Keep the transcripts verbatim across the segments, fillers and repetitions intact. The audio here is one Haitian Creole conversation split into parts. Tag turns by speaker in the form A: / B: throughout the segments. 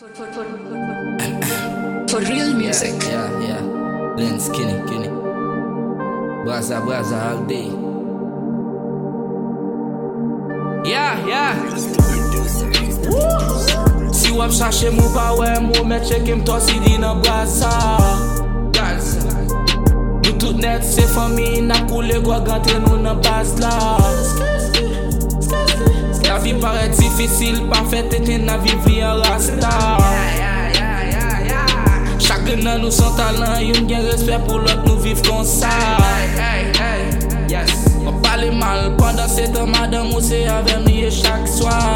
A: For, for, for, for real music.
B: Yeah, yeah, yeah. Len skinny, skinny. Braza, braza all day. Yeah, yeah. Si wap chache mou pa we mou, me cheke m to si di nan braza. Nou tout net se fami, na koule gwa gante nou nan baz la. La vie paraît difficile, pas fait et na vivi en rasta. Chacun de nous son talent, yon gen respect pour l'autre, nous vivons comme ça. On parle mal pendant ce temps, madame, ou c'est avec nous chaque soir.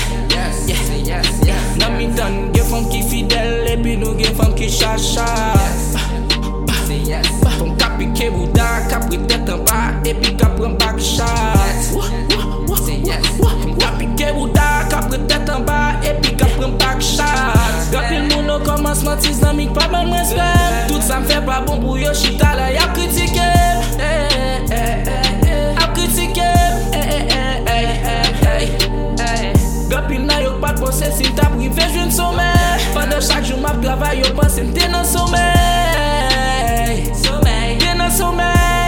B: Nan mi tan, gen femme qui fidèle, et puis nous gen femme qui chacha. Femme ka pique bouda, ka pris tête en bas, et puis ka prend back shot. Piqué bouda, ka pris tête en bas, et puis ka prend back shot. Gapil moun au commencement islamique, pas bon respect. Tout ça me fait pas bon pour yo chita là, y'a critiqué. A critiqué. Gapil na yo pas de pensée, si t'as privé, je ne sommeil. Pendant chaque jour, m'a travail, yo pense m'te dans sommeil. Sommeil, t'es dans sommeil.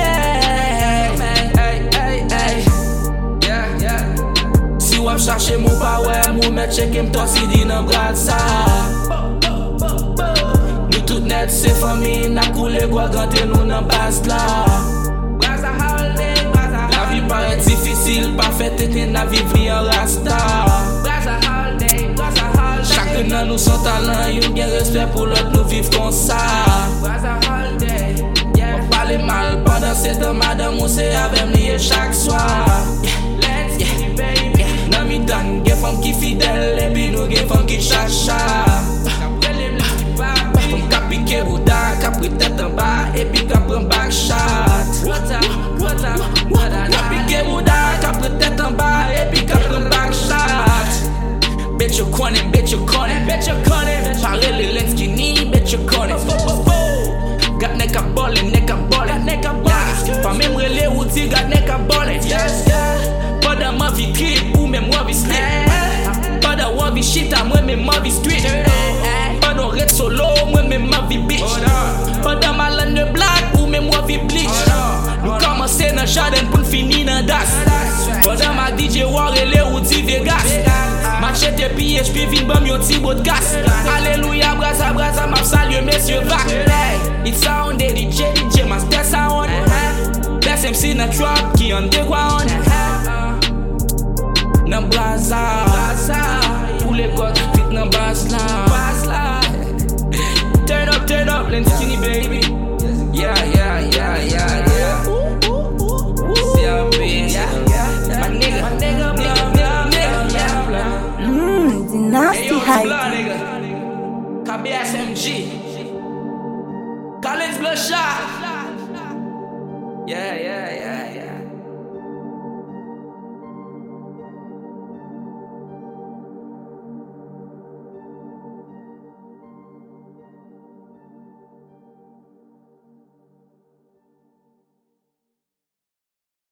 B: Si wap chache mou pa we mou, me cheke m to si di nan braza. Nou tout net se fami, na koule gwa gante nou nan baz la. La vie paraît difficile, pas fait et na vivi en rasta. Chacun nan nou son talent, yon gen respect pour l'autre, nous vivons comme ça. On parle mal pendant ce temps, madame, ou c'est avec nous chaque soir. Nan mi tan, gen femme qui fidèle, et puis nous gen femme qui chacha. Femme ka pique bouda, ka pris tête en bas, et puis ka prend back shot. Ka pique bouda, ka pris tête en bas, et puis ka prend back shot. Bet you cunning, bet you cunning, bet you cunning. Parle le lens skinny, bet you cunning. Gat nek a ballin', nek a ballin', nek a ballin'. Pa même rele ou di gat nek a ballin'. Pas dans ma vie clip ou même moi vie slip. Pas dans ma vie shit à moi même ma vie street. Pas dans red solo, moi même ma vie bitch. Pas dans ma lande black ou même moi vie bleach. Nous commencer dans jardin pour finir dans das. Pas dans ma D J war rele ou di Vegas. Machete P H P vin bam yon ti bot gas. Alléluia, braza braza, m'a salué messieurs vac. It sound D J, D J master sound. Best M C na trap qui underground. Nan braza, pour les codes, fit nan bas la. Turn up, turn up, Len skinny baby. Yeah, yeah, yeah, yeah, yeah. C R B, my nigga, my nigga, nigga, nigga, nigga.
A: Mmm, the nasty hype.
B: K B S M G, Collins Bloodshot. Yeah, yeah.